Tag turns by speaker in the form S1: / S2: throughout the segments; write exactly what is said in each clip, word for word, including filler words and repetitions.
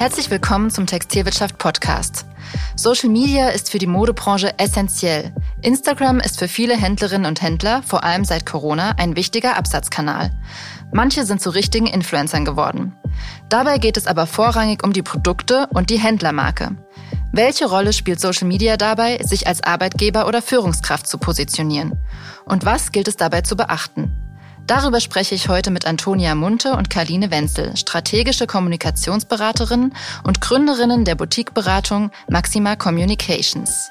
S1: Herzlich willkommen zum Textilwirtschaft-Podcast. Social Media ist für die Modebranche essentiell. Instagram ist für viele Händlerinnen und Händler, vor allem seit Corona, ein wichtiger Absatzkanal. Manche sind zu richtigen Influencern geworden. Dabei geht es aber vorrangig um die Produkte und die Händlermarke. Welche Rolle spielt Social Media dabei, sich als Arbeitgeber oder Führungskraft zu positionieren? Und was gilt es dabei zu beachten? Darüber spreche ich heute mit Antonia Munte und Karline Wenzel, strategische Kommunikationsberaterinnen und Gründerinnen der Boutiqueberatung Maxima Communications.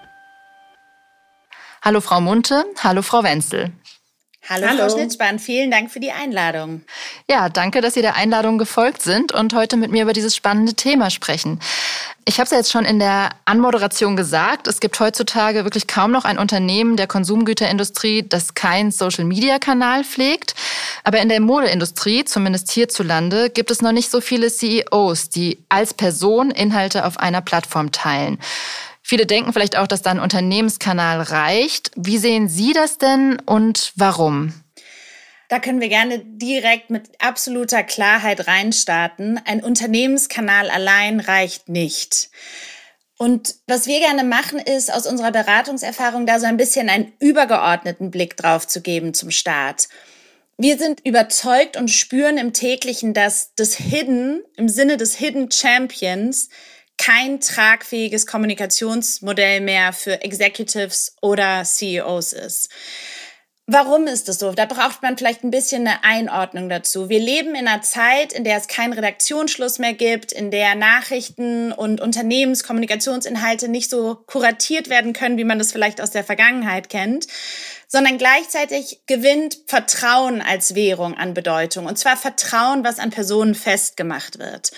S1: Hallo Frau Munte, hallo Frau Wenzel.
S2: Hallo, Hallo Frau Schnitzspahn, vielen Dank für die Einladung.
S1: Ja, danke, dass Sie der Einladung gefolgt sind und heute mit mir über dieses spannende Thema sprechen. Ich habe es ja jetzt schon in der Anmoderation gesagt, es gibt heutzutage wirklich kaum noch ein Unternehmen der Konsumgüterindustrie, das keinen Social-Media-Kanal pflegt. Aber in der Modeindustrie, zumindest hierzulande, gibt es noch nicht so viele C E Os, die als Person Inhalte auf einer Plattform teilen. Viele denken vielleicht auch, dass da ein Unternehmenskanal reicht. Wie sehen Sie das denn und warum?
S2: Da können wir gerne direkt mit absoluter Klarheit reinstarten. Ein Unternehmenskanal allein reicht nicht. Und was wir gerne machen, ist aus unserer Beratungserfahrung da so ein bisschen einen übergeordneten Blick drauf zu geben zum Start. Wir sind überzeugt und spüren im täglichen, dass das Hidden, im Sinne des Hidden Champions, kein tragfähiges Kommunikationsmodell mehr für Executives oder C E Os ist. Warum ist das so? Da braucht man vielleicht ein bisschen eine Einordnung dazu. Wir leben in einer Zeit, in der es keinen Redaktionsschluss mehr gibt, in der Nachrichten und Unternehmenskommunikationsinhalte nicht so kuratiert werden können, wie man das vielleicht aus der Vergangenheit kennt, sondern gleichzeitig gewinnt Vertrauen als Währung an Bedeutung. Und zwar Vertrauen, was an Personen festgemacht wird.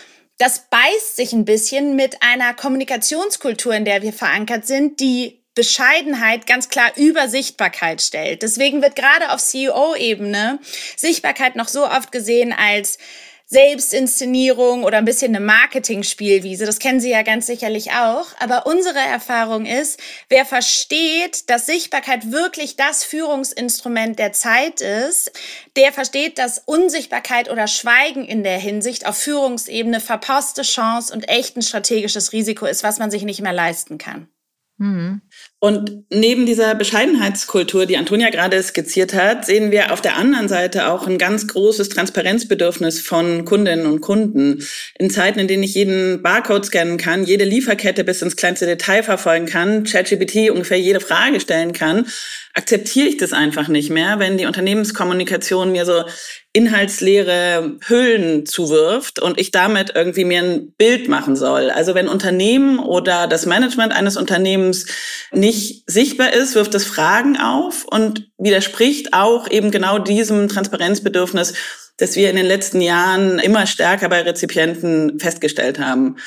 S2: Das beißt sich ein bisschen mit einer Kommunikationskultur, in der wir verankert sind, die Bescheidenheit ganz klar über Sichtbarkeit stellt. Deswegen wird gerade auf C E O-Ebene Sichtbarkeit noch so oft gesehen als Selbstinszenierung oder ein bisschen eine Marketing-Spielwiese. Das kennen Sie ja ganz sicherlich auch. Aber unsere Erfahrung ist, wer versteht, dass Sichtbarkeit wirklich das Führungsinstrument der Zeit ist, der versteht, dass Unsichtbarkeit oder Schweigen in der Hinsicht auf Führungsebene verpasste Chance und echt ein strategisches Risiko ist, was man sich nicht mehr leisten kann.
S3: Mhm. Und neben dieser Bescheidenheitskultur, die Antonia gerade skizziert hat, sehen wir auf der anderen Seite auch ein ganz großes Transparenzbedürfnis von Kundinnen und Kunden. In Zeiten, in denen ich jeden Barcode scannen kann, jede Lieferkette bis ins kleinste Detail verfolgen kann, ChatGPT ungefähr jede Frage stellen kann, akzeptiere ich das einfach nicht mehr, wenn die Unternehmenskommunikation mir so inhaltsleere Hüllen zuwirft und ich damit irgendwie mir ein Bild machen soll. Also wenn Unternehmen oder das Management eines Unternehmens nicht sichtbar ist, wirft es Fragen auf und widerspricht auch eben genau diesem Transparenzbedürfnis, das wir in den letzten Jahren immer stärker bei Rezipienten festgestellt haben.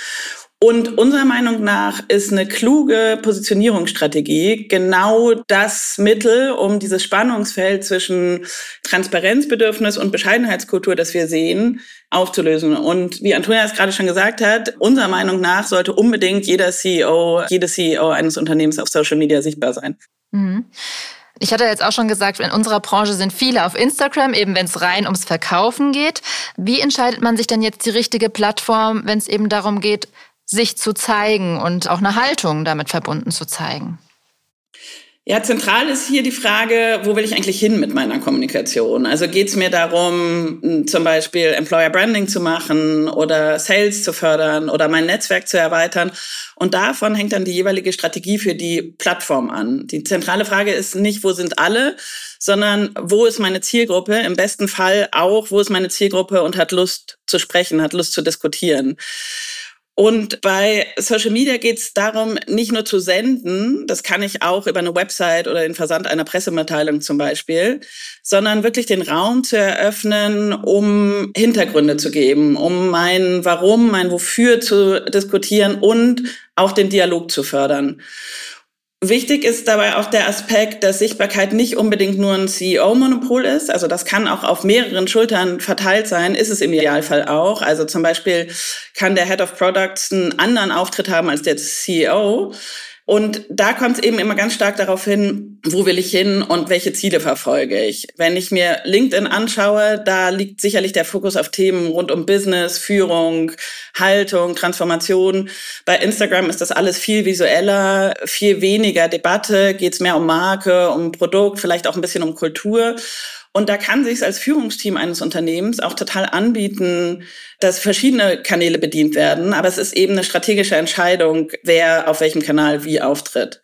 S3: Und unserer Meinung nach ist eine kluge Positionierungsstrategie genau das Mittel, um dieses Spannungsfeld zwischen Transparenzbedürfnis und Bescheidenheitskultur, das wir sehen, aufzulösen. Und wie Antonia es gerade schon gesagt hat, unserer Meinung nach sollte unbedingt jeder C E O, jede C E O eines Unternehmens auf Social Media sichtbar sein.
S1: Mhm. Ich hatte jetzt auch schon gesagt, in unserer Branche sind viele auf Instagram, eben wenn es rein ums Verkaufen geht. Wie entscheidet man sich denn jetzt die richtige Plattform, wenn es eben darum geht, sich zu zeigen und auch eine Haltung damit verbunden zu zeigen?
S3: Ja, zentral ist hier die Frage, wo will ich eigentlich hin mit meiner Kommunikation? Also geht es mir darum, zum Beispiel Employer Branding zu machen oder Sales zu fördern oder mein Netzwerk zu erweitern? Und davon hängt dann die jeweilige Strategie für die Plattform an. Die zentrale Frage ist nicht, wo sind alle, sondern wo ist meine Zielgruppe? Im besten Fall auch, wo ist meine Zielgruppe und hat Lust zu sprechen, hat Lust zu diskutieren. Und bei Social Media geht es darum, nicht nur zu senden, das kann ich auch über eine Website oder den Versand einer Pressemitteilung zum Beispiel, sondern wirklich den Raum zu eröffnen, um Hintergründe zu geben, um mein Warum, mein Wofür zu diskutieren und auch den Dialog zu fördern. Wichtig ist dabei auch der Aspekt, dass Sichtbarkeit nicht unbedingt nur ein C E O-Monopol ist. Also das kann auch auf mehreren Schultern verteilt sein, ist es im Idealfall auch. Also zum Beispiel kann der Head of Products einen anderen Auftritt haben als der C E O. Und da kommt es eben immer ganz stark darauf hin, wo will ich hin und welche Ziele verfolge ich. Wenn ich mir LinkedIn anschaue, da liegt sicherlich der Fokus auf Themen rund um Business, Führung, Haltung, Transformation. Bei Instagram ist das alles viel visueller, viel weniger Debatte, geht es mehr um Marke, um Produkt, vielleicht auch ein bisschen um Kultur. Und da kann sich als Führungsteam eines Unternehmens auch total anbieten, dass verschiedene Kanäle bedient werden. Aber es ist eben eine strategische Entscheidung, wer auf welchem Kanal wie auftritt.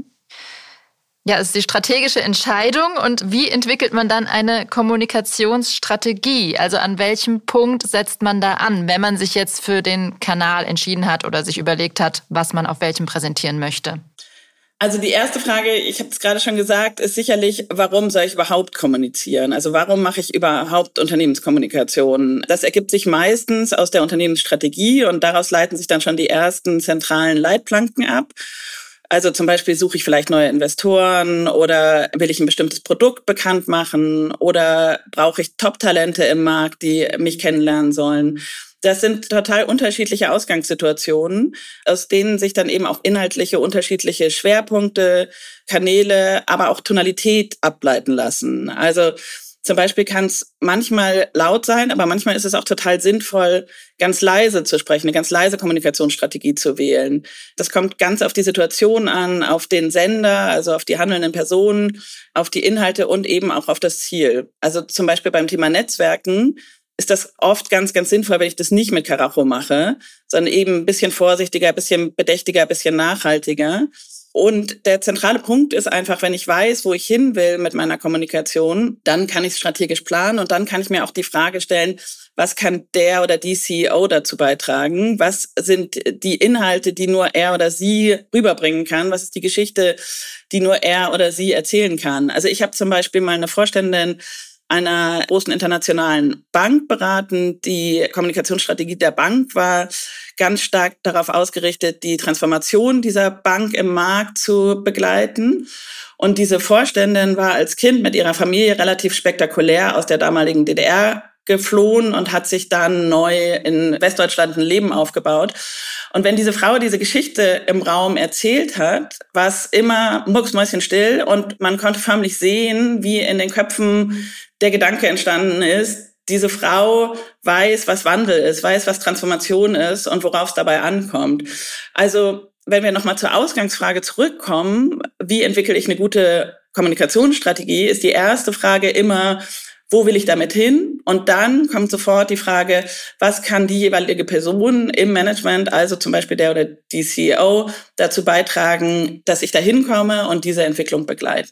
S1: Ja, es ist die strategische Entscheidung. Und wie entwickelt man dann eine Kommunikationsstrategie? Also an welchem Punkt setzt man da an, wenn man sich jetzt für den Kanal entschieden hat oder sich überlegt hat, was man auf welchem präsentieren möchte?
S3: Also die erste Frage, ich habe es gerade schon gesagt, ist sicherlich, warum soll ich überhaupt kommunizieren? Also warum mache ich überhaupt Unternehmenskommunikation? Das ergibt sich meistens aus der Unternehmensstrategie und daraus leiten sich dann schon die ersten zentralen Leitplanken ab. Also zum Beispiel suche ich vielleicht neue Investoren oder will ich ein bestimmtes Produkt bekannt machen oder brauche ich Top-Talente im Markt, die mich kennenlernen sollen. Das sind total unterschiedliche Ausgangssituationen, aus denen sich dann eben auch inhaltliche unterschiedliche Schwerpunkte, Kanäle, aber auch Tonalität ableiten lassen. Also zum Beispiel kann es manchmal laut sein, aber manchmal ist es auch total sinnvoll, ganz leise zu sprechen, eine ganz leise Kommunikationsstrategie zu wählen. Das kommt ganz auf die Situation an, auf den Sender, also auf die handelnden Personen, auf die Inhalte und eben auch auf das Ziel. Also zum Beispiel beim Thema Netzwerken ist das oft ganz, ganz sinnvoll, wenn ich das nicht mit Karacho mache, sondern eben ein bisschen vorsichtiger, ein bisschen bedächtiger, ein bisschen nachhaltiger. Und der zentrale Punkt ist einfach, wenn ich weiß, wo ich hin will mit meiner Kommunikation, dann kann ich es strategisch planen und dann kann ich mir auch die Frage stellen, was kann der oder die C E O dazu beitragen? Was sind die Inhalte, die nur er oder sie rüberbringen kann? Was ist die Geschichte, die nur er oder sie erzählen kann? Also ich habe zum Beispiel mal eine Vorständin einer großen internationalen Bank beraten. Die Kommunikationsstrategie der Bank war ganz stark darauf ausgerichtet, die Transformation dieser Bank im Markt zu begleiten. Und diese Vorständin war als Kind mit ihrer Familie relativ spektakulär aus der damaligen D D R geflohen und hat sich dann neu in Westdeutschland ein Leben aufgebaut. Und wenn diese Frau diese Geschichte im Raum erzählt hat, war es immer mucksmäuschenstill und man konnte förmlich sehen, wie in den Köpfen der Gedanke entstanden ist, diese Frau weiß, was Wandel ist, weiß, was Transformation ist und worauf es dabei ankommt. Also wenn wir nochmal zur Ausgangsfrage zurückkommen, wie entwickle ich eine gute Kommunikationsstrategie, ist die erste Frage immer, wo will ich damit hin? Und dann kommt sofort die Frage, was kann die jeweilige Person im Management, also zum Beispiel der oder die C E O, dazu beitragen, dass ich da hinkomme und diese Entwicklung begleiten.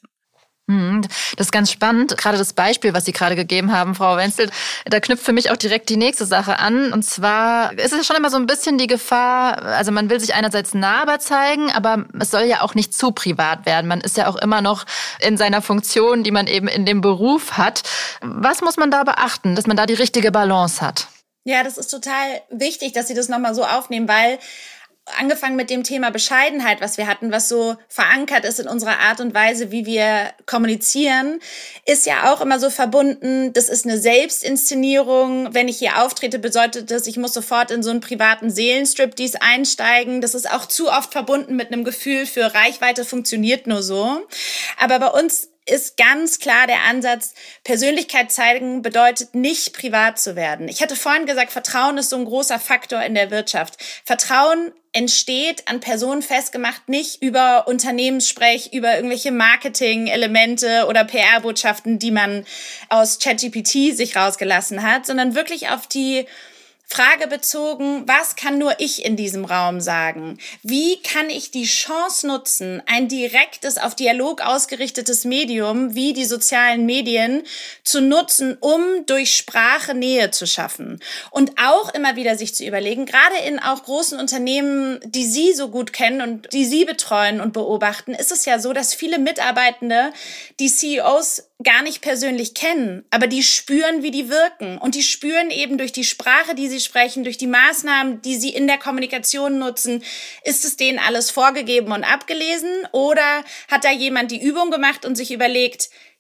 S1: Das ist ganz spannend. Gerade das Beispiel, was Sie gerade gegeben haben, Frau Wenzel, da knüpft für mich auch direkt die nächste Sache an. Und zwar ist es schon immer so ein bisschen die Gefahr, also man will sich einerseits nahbar zeigen, aber es soll ja auch nicht zu privat werden. Man ist ja auch immer noch in seiner Funktion, die man eben in dem Beruf hat. Was muss man da beachten, dass man da die richtige Balance hat?
S2: Ja, das ist total wichtig, dass Sie das nochmal so aufnehmen, weil angefangen mit dem Thema Bescheidenheit, was wir hatten, was so verankert ist in unserer Art und Weise, wie wir kommunizieren, ist ja auch immer so verbunden, das ist eine Selbstinszenierung. Wenn ich hier auftrete, bedeutet das, ich muss sofort in so einen privaten Seelenstriptease einsteigen. Das ist auch zu oft verbunden mit einem Gefühl für Reichweite, funktioniert nur so. Aber bei uns ist ganz klar der Ansatz, Persönlichkeit zeigen bedeutet nicht privat zu werden. Ich hatte vorhin gesagt, Vertrauen ist so ein großer Faktor in der Wirtschaft. Vertrauen entsteht an Personen festgemacht, nicht über Unternehmenssprech, über irgendwelche Marketing-Elemente oder P R-Botschaften, die man aus ChatGPT sich rausgelassen hat, sondern wirklich auf die Frage bezogen, was kann nur ich in diesem Raum sagen? Wie kann ich die Chance nutzen, ein direktes, auf Dialog ausgerichtetes Medium wie die sozialen Medien zu nutzen, um durch Sprache Nähe zu schaffen? Und auch immer wieder sich zu überlegen, gerade in auch großen Unternehmen, die Sie so gut kennen und die Sie betreuen und beobachten, ist es ja so, dass viele Mitarbeitende die C E Os gar nicht persönlich kennen, aber die spüren, wie die wirken. Und die spüren eben durch die Sprache, die sie sprechen, durch die Maßnahmen, die sie in der Kommunikation nutzen, ist es denen alles vorgegeben und abgelesen? Oder hat da jemand die Übung gemacht und sich überlegt,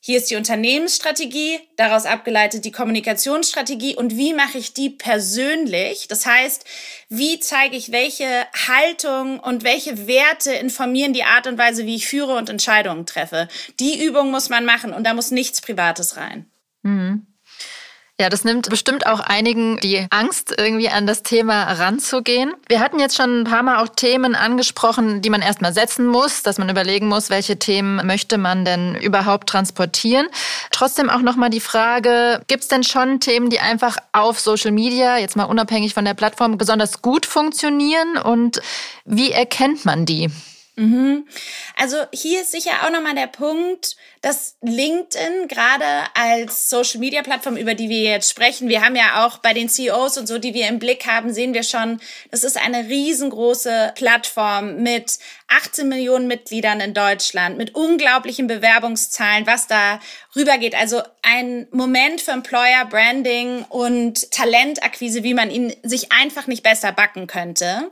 S2: hier ist die Unternehmensstrategie, daraus abgeleitet die Kommunikationsstrategie und wie mache ich die persönlich? Das heißt, wie zeige ich, welche Haltung und welche Werte informieren die Art und Weise, wie ich führe und Entscheidungen treffe. Die Übung muss man machen und da muss nichts Privates rein.
S1: Mhm. Ja, das nimmt bestimmt auch einigen die Angst, irgendwie an das Thema ranzugehen. Wir hatten jetzt schon ein paar Mal auch Themen angesprochen, die man erstmal setzen muss, dass man überlegen muss, welche Themen möchte man denn überhaupt transportieren. Trotzdem auch nochmal die Frage, gibt es denn schon Themen, die einfach auf Social Media, jetzt mal unabhängig von der Plattform, besonders gut funktionieren und wie erkennt man die?
S2: Mhm. Also hier ist sicher auch nochmal der Punkt, dass LinkedIn gerade als Social-Media-Plattform, über die wir jetzt sprechen, wir haben ja auch bei den C E Os und so, die wir im Blick haben, sehen wir schon, das ist eine riesengroße Plattform mit achtzehn Millionen Mitgliedern in Deutschland, mit unglaublichen Bewerbungszahlen, was da rübergeht. Also ein Moment für Employer Branding und Talentakquise, wie man ihn sich einfach nicht besser backen könnte.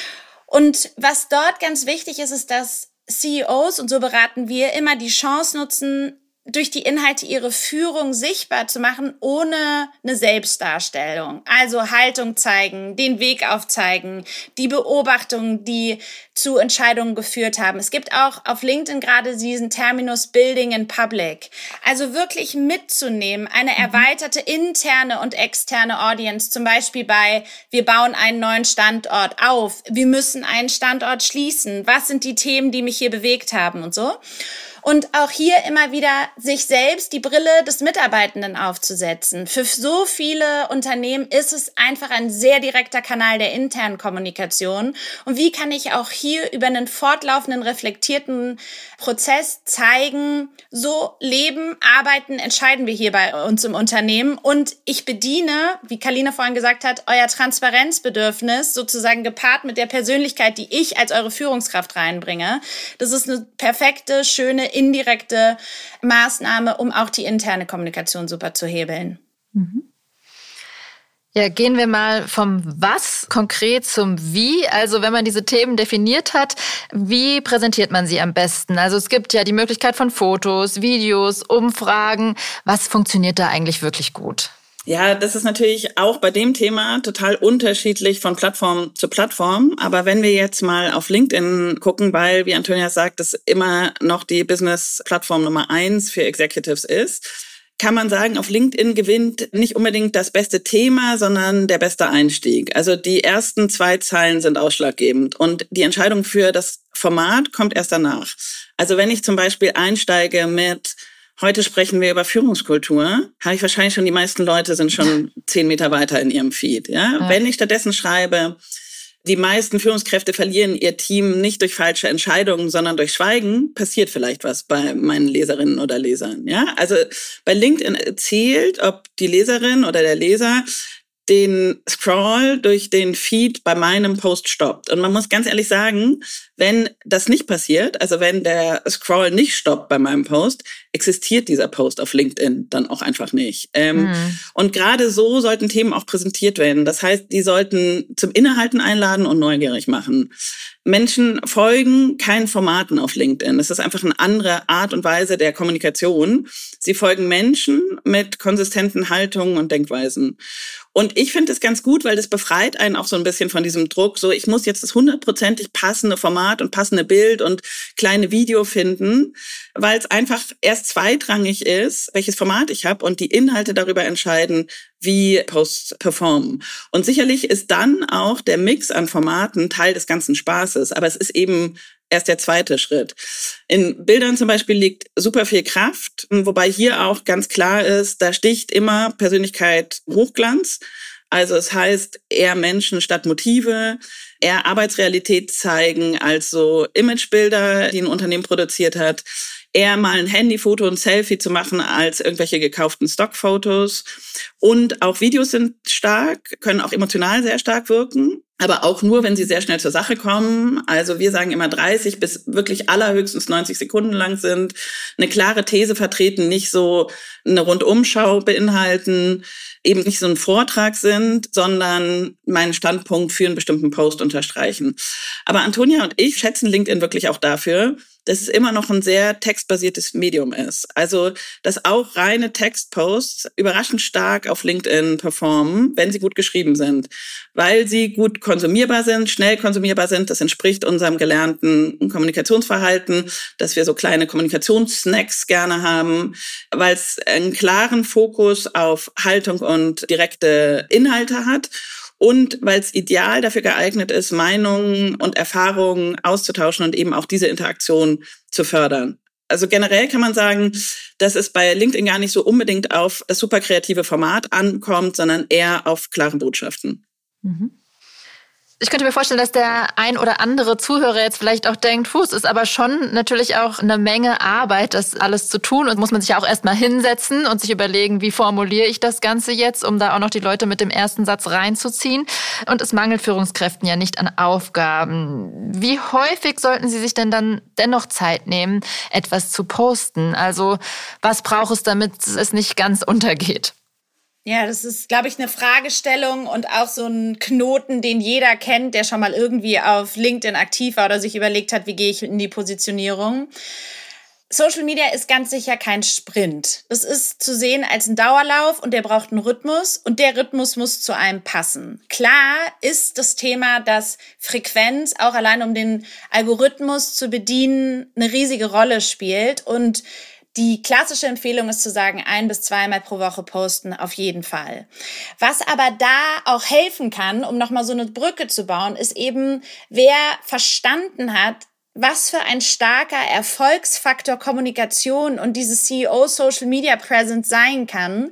S2: Und was dort ganz wichtig ist, ist, dass C E Os, und so beraten wir, immer die Chance nutzen, durch die Inhalte ihre Führung sichtbar zu machen, ohne eine Selbstdarstellung. Also Haltung zeigen, den Weg aufzeigen, die Beobachtungen, die zu Entscheidungen geführt haben. Es gibt auch auf LinkedIn gerade diesen Terminus Building in Public. Also wirklich mitzunehmen, eine erweiterte interne und externe Audience, zum Beispiel bei, wir bauen einen neuen Standort auf, wir müssen einen Standort schließen, was sind die Themen, die mich hier bewegt haben und so. Und auch hier immer wieder sich selbst die Brille des Mitarbeitenden aufzusetzen. Für so viele Unternehmen ist es einfach ein sehr direkter Kanal der internen Kommunikation. Und wie kann ich auch hier über einen fortlaufenden, reflektierten Prozess zeigen, so leben, arbeiten, entscheiden wir hier bei uns im Unternehmen. Und ich bediene, wie Kalina vorhin gesagt hat, euer Transparenzbedürfnis sozusagen gepaart mit der Persönlichkeit, die ich als eure Führungskraft reinbringe. Das ist eine perfekte, schöne, indirekte Maßnahme, um auch die interne Kommunikation super zu hebeln.
S1: Mhm. Ja, gehen wir mal vom Was konkret zum Wie. Also wenn man diese Themen definiert hat, wie präsentiert man sie am besten? Also es gibt ja die Möglichkeit von Fotos, Videos, Umfragen. Was funktioniert da eigentlich wirklich gut?
S3: Ja, das ist natürlich auch bei dem Thema total unterschiedlich von Plattform zu Plattform. Aber wenn wir jetzt mal auf LinkedIn gucken, weil, wie Antonia sagt, das immer noch die Business-Plattform Nummer eins für Executives ist, kann man sagen, auf LinkedIn gewinnt nicht unbedingt das beste Thema, sondern der beste Einstieg. Also die ersten zwei Zeilen sind ausschlaggebend und die Entscheidung für das Format kommt erst danach. Also wenn ich zum Beispiel einsteige mit heute sprechen wir über Führungskultur, habe ich wahrscheinlich schon, die meisten Leute sind schon zehn Meter weiter in ihrem Feed. Ja? Ja. Wenn ich stattdessen schreibe, die meisten Führungskräfte verlieren ihr Team nicht durch falsche Entscheidungen, sondern durch Schweigen, passiert vielleicht was bei meinen Leserinnen oder Lesern. Ja? Also bei LinkedIn zählt, ob die Leserin oder der Leser den Scroll durch den Feed bei meinem Post stoppt. Und man muss ganz ehrlich sagen, wenn das nicht passiert, also wenn der Scroll nicht stoppt bei meinem Post, existiert dieser Post auf LinkedIn dann auch einfach nicht. Ähm, mhm. Und gerade so sollten Themen auch präsentiert werden. Das heißt, die sollten zum Innehalten einladen und neugierig machen. Menschen folgen keinen Formaten auf LinkedIn. Das ist einfach eine andere Art und Weise der Kommunikation. Sie folgen Menschen mit konsistenten Haltungen und Denkweisen. Und ich finde es ganz gut, weil das befreit einen auch so ein bisschen von diesem Druck, so ich muss jetzt das hundertprozentig passende Format und passende Bild und kleine Video finden, weil es einfach erst zweitrangig ist, welches Format ich habe und die Inhalte darüber entscheiden, wie Posts performen. Und sicherlich ist dann auch der Mix an Formaten Teil des ganzen Spaßes, aber es ist eben erst der zweite Schritt. In Bildern zum Beispiel liegt super viel Kraft, wobei hier auch ganz klar ist, da sticht immer Persönlichkeit Hochglanz. Also es heißt eher Menschen statt Motive, eher Arbeitsrealität zeigen als so Imagebilder, die ein Unternehmen produziert hat, eher mal ein Handyfoto und Selfie zu machen als irgendwelche gekauften Stockfotos. Und auch Videos sind stark, können auch emotional sehr stark wirken, aber auch nur, wenn sie sehr schnell zur Sache kommen. Also wir sagen immer dreißig bis wirklich allerhöchstens neunzig Sekunden lang sind, eine klare These vertreten, nicht so eine Rundumschau beinhalten, eben nicht so ein Vortrag sind, sondern meinen Standpunkt für einen bestimmten Post unterstreichen. Aber Antonia und ich schätzen LinkedIn wirklich auch dafür, dass es immer noch ein sehr textbasiertes Medium ist. Also, dass auch reine Textposts überraschend stark auf LinkedIn performen, wenn sie gut geschrieben sind, weil sie gut konsumierbar sind, schnell konsumierbar sind. Das entspricht unserem gelernten Kommunikationsverhalten, dass wir so kleine Kommunikationssnacks gerne haben, weil es einen klaren Fokus auf Haltung und direkte Inhalte hat. Und weil es ideal dafür geeignet ist, Meinungen und Erfahrungen auszutauschen und eben auch diese Interaktion zu fördern. Also generell kann man sagen, dass es bei LinkedIn gar nicht so unbedingt auf das super kreative Format ankommt, sondern eher auf klare Botschaften.
S1: Mhm. Ich könnte mir vorstellen, dass der ein oder andere Zuhörer jetzt vielleicht auch denkt, puh, es ist aber schon natürlich auch eine Menge Arbeit, das alles zu tun. Und muss man sich ja auch erstmal hinsetzen und sich überlegen, wie formuliere ich das Ganze jetzt, um da auch noch die Leute mit dem ersten Satz reinzuziehen. Und es mangelt Führungskräften ja nicht an Aufgaben. Wie häufig sollten sie sich denn dann dennoch Zeit nehmen, etwas zu posten? Also was braucht es, damit es nicht ganz untergeht?
S2: Ja, das ist, glaube ich, eine Fragestellung und auch so ein Knoten, den jeder kennt, der schon mal irgendwie auf LinkedIn aktiv war oder sich überlegt hat, wie gehe ich in die Positionierung. Social Media ist ganz sicher kein Sprint. Es ist zu sehen als ein Dauerlauf und der braucht einen Rhythmus und der Rhythmus muss zu einem passen. Klar ist das Thema, dass Frequenz auch allein um den Algorithmus zu bedienen eine riesige Rolle spielt und die klassische Empfehlung ist zu sagen, ein- bis zweimal pro Woche posten, auf jeden Fall. Was aber da auch helfen kann, um nochmal so eine Brücke zu bauen, ist eben, wer verstanden hat, was für ein starker Erfolgsfaktor Kommunikation und dieses C E O Social Media Presence sein kann,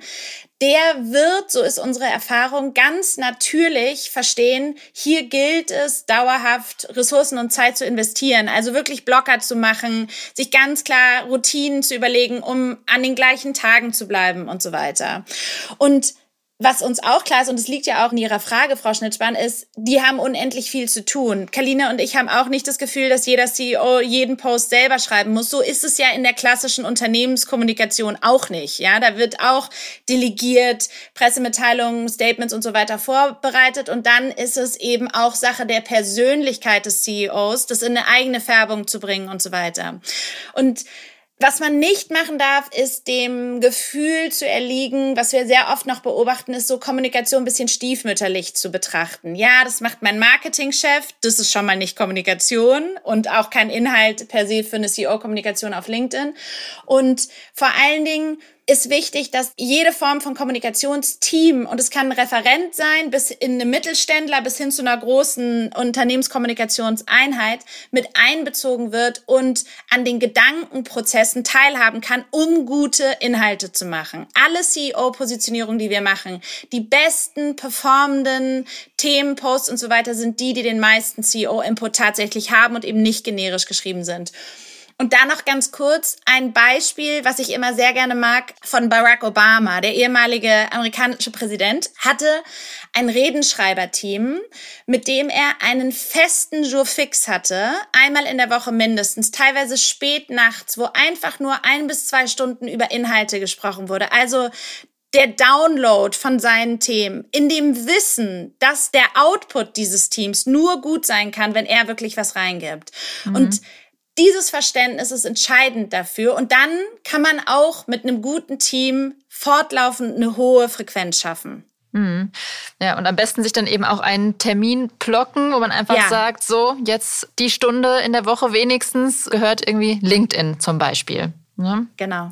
S2: der wird, so ist unsere Erfahrung, ganz natürlich verstehen, hier gilt es, dauerhaft Ressourcen und Zeit zu investieren, also wirklich Blocker zu machen, sich ganz klar Routinen zu überlegen, um an den gleichen Tagen zu bleiben und so weiter. Und was uns auch klar ist, und es liegt ja auch in Ihrer Frage, Frau Schnitzspahn, ist, die haben unendlich viel zu tun. Kalina und ich haben auch nicht das Gefühl, dass jeder C E O jeden Post selber schreiben muss. So ist es ja in der klassischen Unternehmenskommunikation auch nicht. Ja, da wird auch delegiert, Pressemitteilungen, Statements und so weiter vorbereitet. Und dann ist es eben auch Sache der Persönlichkeit des C E Os, das in eine eigene Färbung zu bringen und so weiter. Und was man nicht machen darf, ist dem Gefühl zu erliegen, was wir sehr oft noch beobachten, ist so Kommunikation ein bisschen stiefmütterlich zu betrachten. Ja, das macht mein Marketingchef, das ist schon mal nicht Kommunikation und auch kein Inhalt per se für eine C E O-Kommunikation auf LinkedIn. Und vor allen Dingen ist wichtig, dass jede Form von Kommunikationsteam, und es kann ein Referent sein, bis in eine Mittelständler, bis hin zu einer großen Unternehmenskommunikationseinheit, mit einbezogen wird und an den Gedankenprozessen teilhaben kann, um gute Inhalte zu machen. Alle C E O-Positionierungen, die wir machen, die besten performenden Themen, Posts und so weiter, sind die, die den meisten C E O-Input tatsächlich haben und eben nicht generisch geschrieben sind. Und da noch ganz kurz ein Beispiel, was ich immer sehr gerne mag, von Barack Obama. Der ehemalige amerikanische Präsident hatte ein Redenschreiberteam, mit dem er einen festen Jour fix hatte, einmal in der Woche mindestens, teilweise spät nachts, wo einfach nur ein bis zwei Stunden über Inhalte gesprochen wurde. Also der Download von seinen Themen, in dem Wissen, dass der Output dieses Teams nur gut sein kann, wenn er wirklich was reingibt. Mhm. Und dieses Verständnis ist entscheidend dafür. Und dann kann man auch mit einem guten Team fortlaufend eine hohe Frequenz schaffen.
S1: Mhm. Ja, und am besten sich dann eben auch einen Termin blocken, wo man einfach ja. sagt, so, jetzt die Stunde in der Woche wenigstens gehört irgendwie LinkedIn zum Beispiel. Ja?
S2: Genau.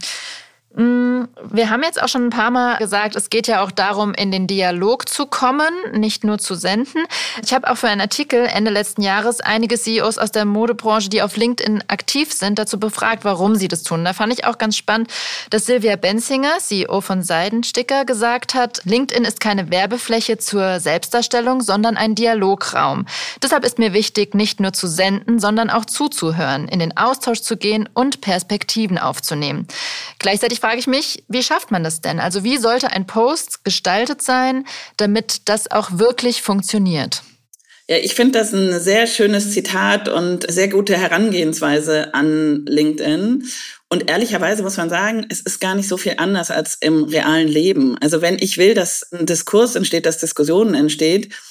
S1: Wir haben jetzt auch schon ein paar Mal gesagt, es geht ja auch darum, in den Dialog zu kommen, nicht nur zu senden. Ich habe auch für einen Artikel Ende letzten Jahres einige C E Os aus der Modebranche, die auf LinkedIn aktiv sind, dazu befragt, warum sie das tun. Da fand ich auch ganz spannend, dass Silvia Benzinger, C E O von Seidensticker, gesagt hat, LinkedIn ist keine Werbefläche zur Selbstdarstellung, sondern ein Dialograum. Deshalb ist mir wichtig, nicht nur zu senden, sondern auch zuzuhören, in den Austausch zu gehen und Perspektiven aufzunehmen. Gleichzeitig frage ich mich, wie schafft man das denn? Also wie sollte ein Post gestaltet sein, damit das auch wirklich funktioniert?
S3: Ja, ich finde das ein sehr schönes Zitat und sehr gute Herangehensweise an LinkedIn. Und ehrlicherweise muss man sagen, es ist gar nicht so viel anders als im realen Leben. Also wenn ich will, dass ein Diskurs entsteht, dass Diskussionen entsteht,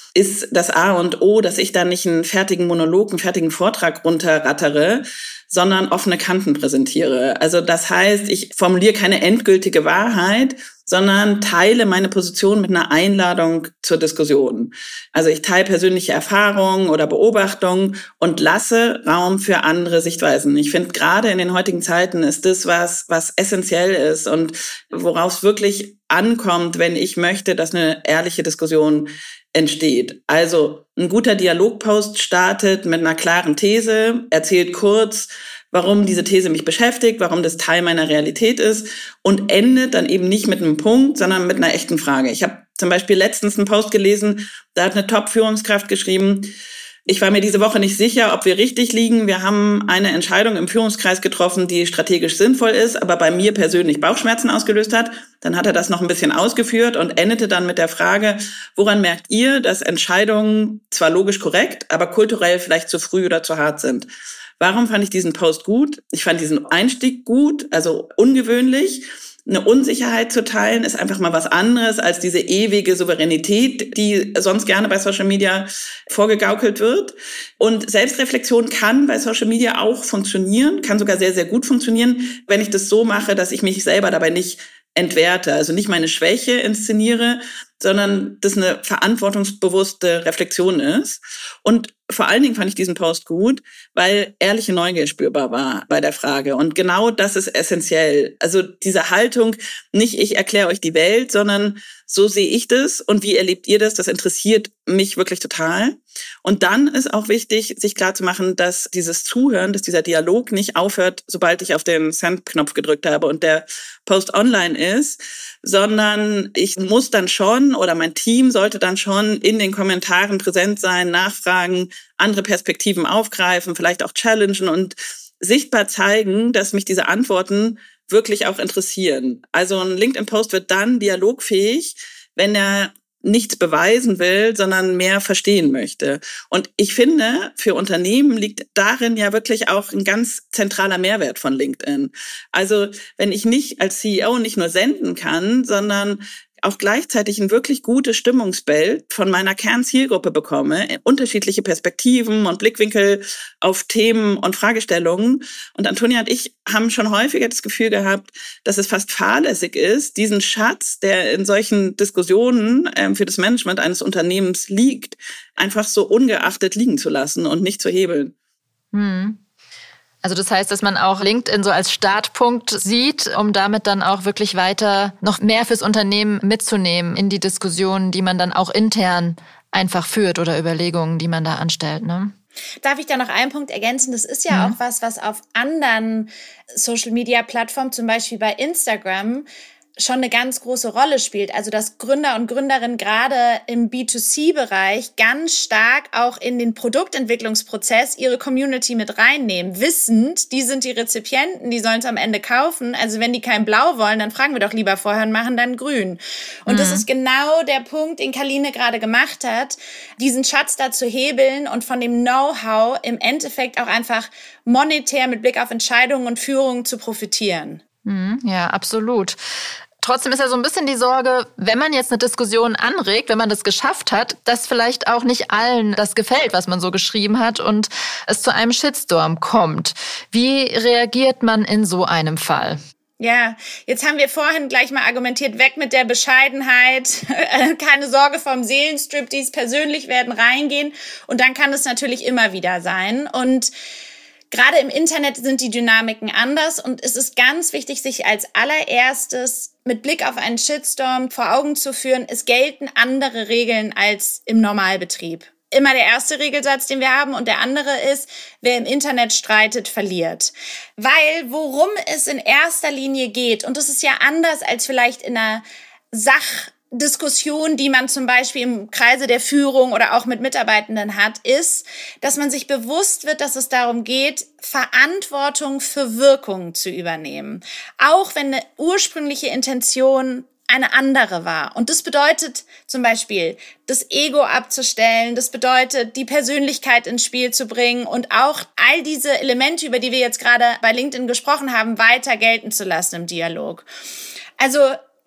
S3: ist das A und O, dass ich da nicht einen fertigen Monolog, einen fertigen Vortrag runterrattere, sondern offene Kanten präsentiere. Also das heißt, ich formuliere keine endgültige Wahrheit, sondern teile meine Position mit einer Einladung zur Diskussion. Also ich teile persönliche Erfahrungen oder Beobachtungen und lasse Raum für andere Sichtweisen. Ich finde, gerade in den heutigen Zeiten ist das was, was essentiell ist und worauf es wirklich ankommt, wenn ich möchte, dass eine ehrliche Diskussion entsteht. Also ein guter Dialogpost startet mit einer klaren These, erzählt kurz, warum diese These mich beschäftigt, warum das Teil meiner Realität ist und endet dann eben nicht mit einem Punkt, sondern mit einer echten Frage. Ich habe zum Beispiel letztens einen Post gelesen, da hat eine Top-Führungskraft geschrieben, ich war mir diese Woche nicht sicher, ob wir richtig liegen. Wir haben eine Entscheidung im Führungskreis getroffen, die strategisch sinnvoll ist, aber bei mir persönlich Bauchschmerzen ausgelöst hat. Dann hat er das noch ein bisschen ausgeführt und endete dann mit der Frage, woran merkt ihr, dass Entscheidungen zwar logisch korrekt, aber kulturell vielleicht zu früh oder zu hart sind? Warum fand ich diesen Post gut? Ich fand diesen Einstieg gut, also ungewöhnlich. Eine Unsicherheit zu teilen ist einfach mal was anderes als diese ewige Souveränität, die sonst gerne bei Social Media vorgegaukelt wird. Und Selbstreflexion kann bei Social Media auch funktionieren, kann sogar sehr, sehr gut funktionieren, wenn ich das so mache, dass ich mich selber dabei nicht entwerte, also nicht meine Schwäche inszeniere, sondern das eine verantwortungsbewusste Reflexion ist. Und vor allen Dingen fand ich diesen Post gut, weil ehrliche Neugier spürbar war bei der Frage. Und genau das ist essentiell. Also diese Haltung, nicht ich erkläre euch die Welt, sondern so sehe ich das und wie erlebt ihr das, das interessiert mich wirklich total. Und dann ist auch wichtig, sich klarzumachen, dass dieses Zuhören, dass dieser Dialog nicht aufhört, sobald ich auf den Send-Knopf gedrückt habe und der Post online ist, sondern ich muss dann schon oder mein Team sollte dann schon in den Kommentaren präsent sein, nachfragen, andere Perspektiven aufgreifen, vielleicht auch challengen und sichtbar zeigen, dass mich diese Antworten wirklich auch interessieren. Also ein LinkedIn-Post wird dann dialogfähig, wenn er nichts beweisen will, sondern mehr verstehen möchte. Und ich finde, für Unternehmen liegt darin ja wirklich auch ein ganz zentraler Mehrwert von LinkedIn. Also wenn ich nicht als C E O nicht nur senden kann, sondern auch gleichzeitig ein wirklich gutes Stimmungsbild von meiner Kernzielgruppe bekomme, unterschiedliche Perspektiven und Blickwinkel auf Themen und Fragestellungen. Und Antonia und ich haben schon häufiger das Gefühl gehabt, dass es fast fahrlässig ist, diesen Schatz, der in solchen Diskussionen ähm, für das Management eines Unternehmens liegt, einfach so ungeachtet liegen zu lassen und nicht zu hebeln.
S1: Hm. Also das heißt, dass man auch LinkedIn so als Startpunkt sieht, um damit dann auch wirklich weiter noch mehr fürs Unternehmen mitzunehmen in die Diskussionen, die man dann auch intern einfach führt oder Überlegungen, die man da anstellt, ne?
S2: Darf ich da noch einen Punkt ergänzen? Das ist ja mhm. auch was, was auf anderen Social-Media-Plattformen, zum Beispiel bei Instagram, schon eine ganz große Rolle spielt. Also dass Gründer und Gründerinnen gerade im B zwei C-Bereich ganz stark auch in den Produktentwicklungsprozess ihre Community mit reinnehmen, wissend, die sind die Rezipienten, die sollen es am Ende kaufen. Also wenn die kein Blau wollen, dann fragen wir doch lieber vorher und machen dann grün. Und mhm. das ist genau der Punkt, den Kaline gerade gemacht hat, diesen Schatz da zu hebeln und von dem Know-how im Endeffekt auch einfach monetär mit Blick auf Entscheidungen und Führung zu profitieren.
S1: Mhm, ja, absolut. Trotzdem ist ja so ein bisschen die Sorge, wenn man jetzt eine Diskussion anregt, wenn man das geschafft hat, dass vielleicht auch nicht allen das gefällt, was man so geschrieben hat und es zu einem Shitstorm kommt. Wie reagiert man in so einem Fall?
S2: Ja, jetzt haben wir vorhin gleich mal argumentiert, weg mit der Bescheidenheit, keine Sorge vom Seelenstriptease, persönlich werden reingehen und dann kann es natürlich immer wieder sein und gerade im Internet sind die Dynamiken anders und es ist ganz wichtig, sich als allererstes mit Blick auf einen Shitstorm vor Augen zu führen, es gelten andere Regeln als im Normalbetrieb. Immer der erste Regelsatz, den wir haben und der andere ist, wer im Internet streitet, verliert. Weil worum es in erster Linie geht, und das ist ja anders als vielleicht in einer Sach- Diskussion, die man zum Beispiel im Kreise der Führung oder auch mit Mitarbeitenden hat, ist, dass man sich bewusst wird, dass es darum geht, Verantwortung für Wirkung zu übernehmen. Auch wenn eine ursprüngliche Intention eine andere war. Und das bedeutet zum Beispiel, das Ego abzustellen, das bedeutet, die Persönlichkeit ins Spiel zu bringen und auch all diese Elemente, über die wir jetzt gerade bei LinkedIn gesprochen haben, weiter gelten zu lassen im Dialog. Also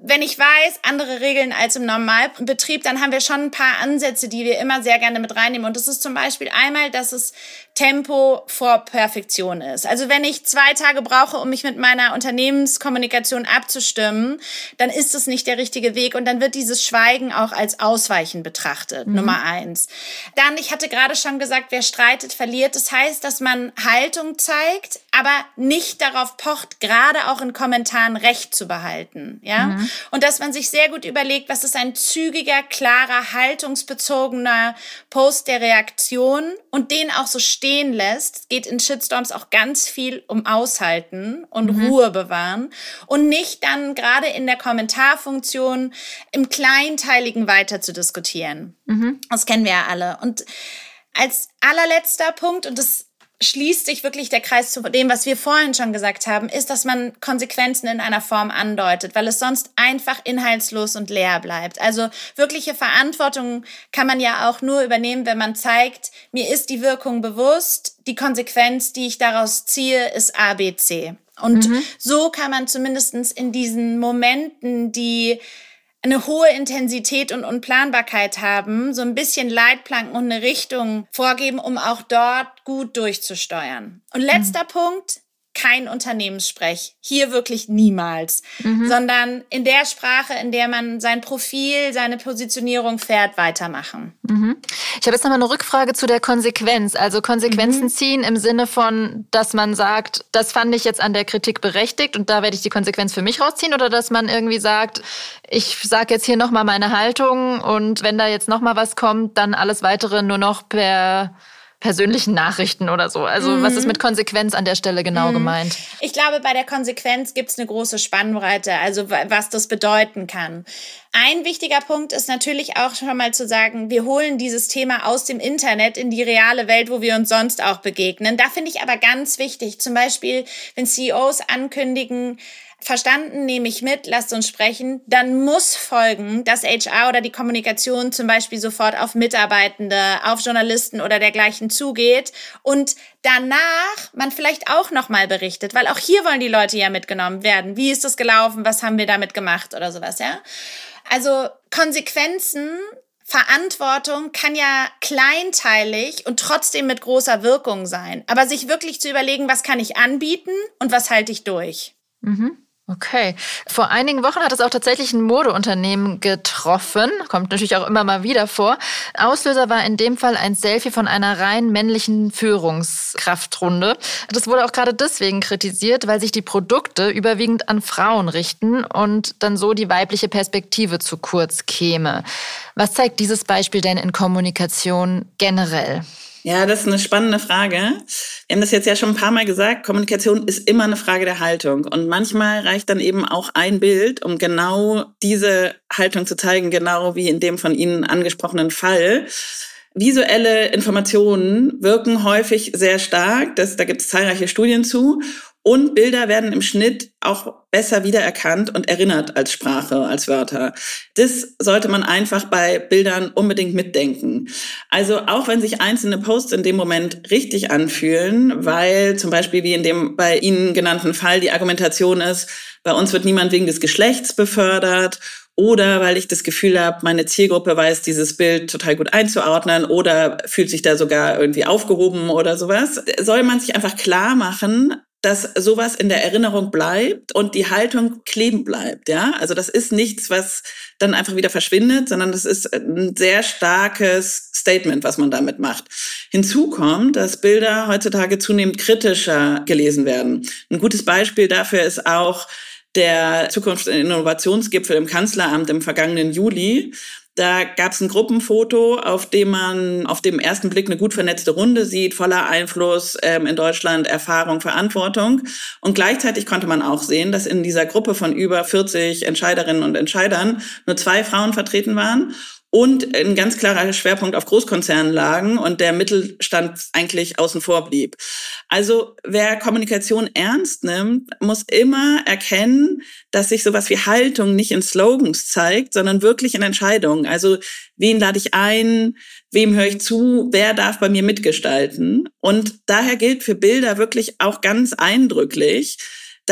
S2: wenn ich weiß, andere Regeln als im Normalbetrieb, dann haben wir schon ein paar Ansätze, die wir immer sehr gerne mit reinnehmen. Und das ist zum Beispiel einmal, dass es Tempo vor Perfektion ist. Also wenn ich zwei Tage brauche, um mich mit meiner Unternehmenskommunikation abzustimmen, dann ist es nicht der richtige Weg. Und dann wird dieses Schweigen auch als Ausweichen betrachtet, mhm. Nummer eins. Dann, ich hatte gerade schon gesagt, wer streitet, verliert. Das heißt, dass man Haltung zeigt, aber nicht darauf pocht, gerade auch in Kommentaren Recht zu behalten. Ja? Mhm. Und dass man sich sehr gut überlegt, was ist ein zügiger, klarer, haltungsbezogener Post der Reaktion und den auch so stehen lässt. Es geht in Shitstorms auch ganz viel um Aushalten und mhm. Ruhe bewahren und nicht dann gerade in der Kommentarfunktion im Kleinteiligen weiter zu diskutieren. Mhm. Das kennen wir ja alle. Und als allerletzter Punkt, und das schließt sich wirklich der Kreis zu dem, was wir vorhin schon gesagt haben, ist, dass man Konsequenzen in einer Form andeutet, weil es sonst einfach inhaltslos und leer bleibt. Also wirkliche Verantwortung kann man ja auch nur übernehmen, wenn man zeigt, mir ist die Wirkung bewusst, die Konsequenz, die ich daraus ziehe, ist A, B, C. Und mhm. so kann man zumindest in diesen Momenten, die eine hohe Intensität und Unplanbarkeit haben, so ein bisschen Leitplanken und eine Richtung vorgeben, um auch dort gut durchzusteuern. Und letzter mhm. Punkt, kein Unternehmenssprech. Hier wirklich niemals. Mhm. Sondern in der Sprache, in der man sein Profil, seine Positionierung fährt, weitermachen.
S1: Mhm. Ich habe jetzt nochmal eine Rückfrage zu der Konsequenz. Also Konsequenzen mhm. ziehen im Sinne von, dass man sagt, das fand ich jetzt an der Kritik berechtigt und da werde ich die Konsequenz für mich rausziehen. Oder dass man irgendwie sagt, ich sage jetzt hier nochmal meine Haltung und wenn da jetzt nochmal was kommt, dann alles Weitere nur noch per persönlichen Nachrichten oder so. Also mhm. was ist mit Konsequenz an der Stelle genau mhm. gemeint?
S2: Ich glaube, bei der Konsequenz gibt es eine große Spannbreite, also was das bedeuten kann. Ein wichtiger Punkt ist natürlich auch schon mal zu sagen, wir holen dieses Thema aus dem Internet in die reale Welt, wo wir uns sonst auch begegnen. Da finde ich aber ganz wichtig, zum Beispiel, wenn C E Os ankündigen, verstanden, nehme ich mit, lasst uns sprechen, dann muss folgen, dass H R oder die Kommunikation zum Beispiel sofort auf Mitarbeitende, auf Journalisten oder dergleichen zugeht und danach man vielleicht auch nochmal berichtet, weil auch hier wollen die Leute ja mitgenommen werden. Wie ist das gelaufen? Was haben wir damit gemacht oder sowas, ja? Also Konsequenzen, Verantwortung kann ja kleinteilig und trotzdem mit großer Wirkung sein. Aber sich wirklich zu überlegen, was kann ich anbieten und was halte ich durch?
S1: Mhm. Okay. Vor einigen Wochen hat es auch tatsächlich ein Modeunternehmen getroffen. Kommt natürlich auch immer mal wieder vor. Auslöser war in dem Fall ein Selfie von einer rein männlichen Führungskraftrunde. Das wurde auch gerade deswegen kritisiert, weil sich die Produkte überwiegend an Frauen richten und dann so die weibliche Perspektive zu kurz käme. Was zeigt dieses Beispiel denn in Kommunikation generell?
S3: Ja, das ist eine spannende Frage. Wir haben das jetzt ja schon ein paar Mal gesagt, Kommunikation ist immer eine Frage der Haltung. Und manchmal reicht dann eben auch ein Bild, um genau diese Haltung zu zeigen, genau wie in dem von Ihnen angesprochenen Fall. Visuelle Informationen wirken häufig sehr stark, das, da gibt es zahlreiche Studien zu. Und Bilder werden im Schnitt auch besser wiedererkannt und erinnert als Sprache, als Wörter. Das sollte man einfach bei Bildern unbedingt mitdenken. Also auch wenn sich einzelne Posts in dem Moment richtig anfühlen, weil zum Beispiel wie in dem bei Ihnen genannten Fall die Argumentation ist, bei uns wird niemand wegen des Geschlechts befördert oder weil ich das Gefühl habe, meine Zielgruppe weiß dieses Bild total gut einzuordnen oder fühlt sich da sogar irgendwie aufgehoben oder sowas, soll man sich einfach klar machen, dass sowas in der Erinnerung bleibt und die Haltung kleben bleibt, ja? Also das ist nichts, was dann einfach wieder verschwindet, sondern das ist ein sehr starkes Statement, was man damit macht. Hinzu kommt, dass Bilder heutzutage zunehmend kritischer gelesen werden. Ein gutes Beispiel dafür ist auch der Zukunfts- und Innovationsgipfel im Kanzleramt im vergangenen Juli. Da gab es ein Gruppenfoto, auf dem man auf dem ersten Blick eine gut vernetzte Runde sieht, voller Einfluss ähm, in Deutschland, Erfahrung, Verantwortung. Und gleichzeitig konnte man auch sehen, dass in dieser Gruppe von über vierzig Entscheiderinnen und Entscheidern nur zwei Frauen vertreten waren und ein ganz klarer Schwerpunkt auf Großkonzernen lagen und der Mittelstand eigentlich außen vor blieb. Also wer Kommunikation ernst nimmt, muss immer erkennen, dass sich sowas wie Haltung nicht in Slogans zeigt, sondern wirklich in Entscheidungen. Also wen lade ich ein, wem höre ich zu, wer darf bei mir mitgestalten? Und daher gilt für Bilder wirklich auch ganz eindrücklich, dass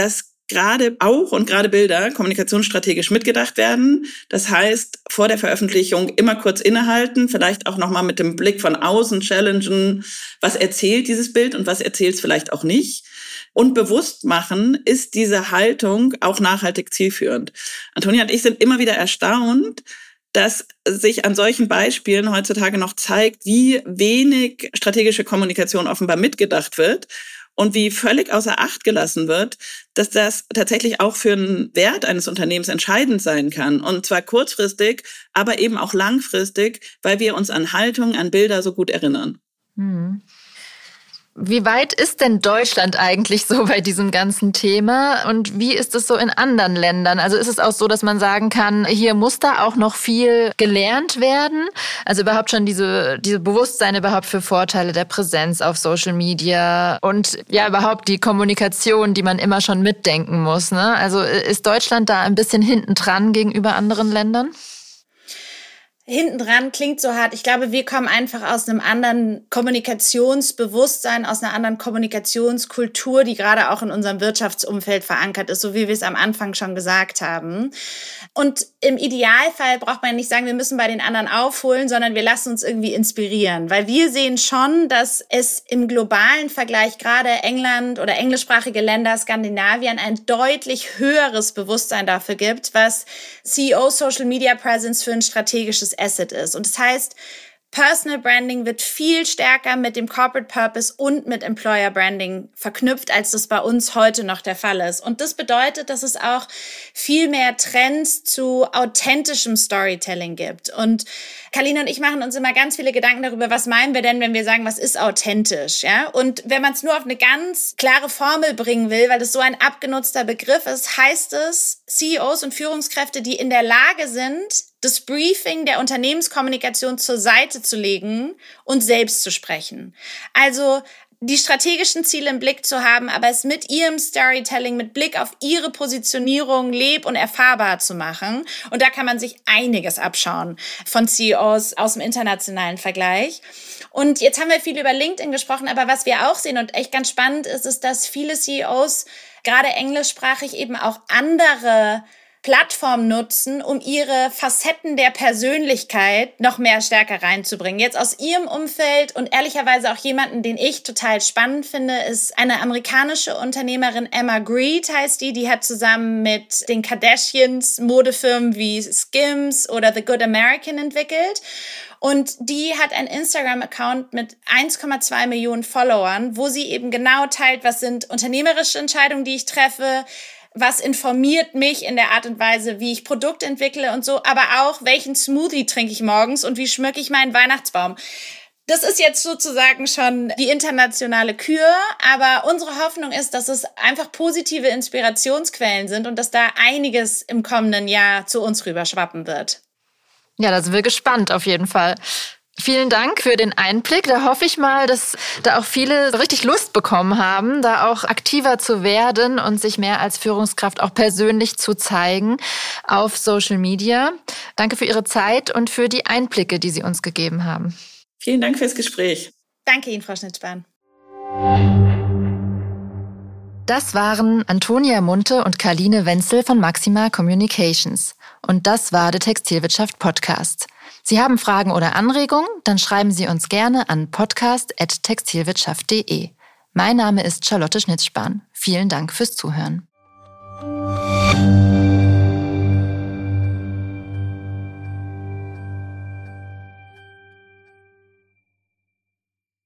S3: gerade auch und gerade Bilder kommunikationsstrategisch mitgedacht werden. Das heißt, vor der Veröffentlichung immer kurz innehalten, vielleicht auch nochmal mit dem Blick von außen challengen, was erzählt dieses Bild und was erzählt es vielleicht auch nicht. Und bewusst machen, ist diese Haltung auch nachhaltig zielführend. Antonia und ich sind immer wieder erstaunt, dass sich an solchen Beispielen heutzutage noch zeigt, wie wenig strategische Kommunikation offenbar mitgedacht wird und wie völlig außer Acht gelassen wird, dass das tatsächlich auch für den Wert eines Unternehmens entscheidend sein kann. Und zwar kurzfristig, aber eben auch langfristig, weil wir uns an Haltung, an Bilder so gut erinnern.
S1: Hm. Wie weit ist denn Deutschland eigentlich so bei diesem ganzen Thema und wie ist es so in anderen Ländern? Also ist es auch so, dass man sagen kann, hier muss da auch noch viel gelernt werden? Also überhaupt schon diese, diese Bewusstsein überhaupt für Vorteile der Präsenz auf Social Media und ja überhaupt die Kommunikation, die man immer schon mitdenken muss, ne? Also ist Deutschland da ein bisschen hinten dran gegenüber anderen Ländern?
S2: Hinten dran klingt so hart. Ich glaube, wir kommen einfach aus einem anderen Kommunikationsbewusstsein, aus einer anderen Kommunikationskultur, die gerade auch in unserem Wirtschaftsumfeld verankert ist, so wie wir es am Anfang schon gesagt haben. Und im Idealfall braucht man nicht sagen, wir müssen bei den anderen aufholen, sondern wir lassen uns irgendwie inspirieren. Weil wir sehen schon, dass es im globalen Vergleich gerade England oder englischsprachige Länder, Skandinavien, ein deutlich höheres Bewusstsein dafür gibt, was C E O Social Media Presence für ein strategisches Asset ist. Und das heißt, Personal Branding wird viel stärker mit dem Corporate Purpose und mit Employer Branding verknüpft, als das bei uns heute noch der Fall ist. Und das bedeutet, dass es auch viel mehr Trends zu authentischem Storytelling gibt. Und Carline und ich machen uns immer ganz viele Gedanken darüber, was meinen wir denn, wenn wir sagen, was ist authentisch, ja? Und wenn man es nur auf eine ganz klare Formel bringen will, weil das so ein abgenutzter Begriff ist, heißt es, C E Os und Führungskräfte, die in der Lage sind, das Briefing der Unternehmenskommunikation zur Seite zu legen und selbst zu sprechen. Also die strategischen Ziele im Blick zu haben, aber es mit ihrem Storytelling, mit Blick auf ihre Positionierung leb- und erfahrbar zu machen. Und da kann man sich einiges abschauen von C E Os aus dem internationalen Vergleich. Und jetzt haben wir viel über LinkedIn gesprochen, aber was wir auch sehen und echt ganz spannend ist, ist, dass viele C E Os, gerade englischsprachig, eben auch andere Plattform nutzen, um ihre Facetten der Persönlichkeit noch mehr stärker reinzubringen. Jetzt aus ihrem Umfeld und ehrlicherweise auch jemanden, den ich total spannend finde, ist eine amerikanische Unternehmerin, Emma Grede heißt die. Die hat zusammen mit den Kardashians Modefirmen wie Skims oder The Good American entwickelt. Und die hat einen Instagram-Account mit eins Komma zwei Millionen Followern, wo sie eben genau teilt, was sind unternehmerische Entscheidungen, die ich treffe, was informiert mich in der Art und Weise, wie ich Produkte entwickle und so, aber auch, welchen Smoothie trinke ich morgens und wie schmücke ich meinen Weihnachtsbaum. Das ist jetzt sozusagen schon die internationale Kür, aber unsere Hoffnung ist, dass es einfach positive Inspirationsquellen sind und dass da einiges im kommenden Jahr zu uns rüberschwappen wird.
S1: Ja, da sind wir gespannt auf jeden Fall. Vielen Dank für den Einblick. Da hoffe ich mal, dass da auch viele richtig Lust bekommen haben, da auch aktiver zu werden und sich mehr als Führungskraft auch persönlich zu zeigen auf Social Media. Danke für Ihre Zeit und für die Einblicke, die Sie uns gegeben haben.
S3: Vielen Dank fürs Gespräch.
S2: Danke Ihnen, Frau Schnitzspahn.
S1: Das waren Antonia Munte und Carline Wenzel von Maxima Communications. Und das war der Textilwirtschaft Podcast. Sie haben Fragen oder Anregungen? Dann schreiben Sie uns gerne an podcast at textilwirtschaft punkt de. Mein Name ist Charlotte Schnitzspahn. Vielen Dank fürs Zuhören.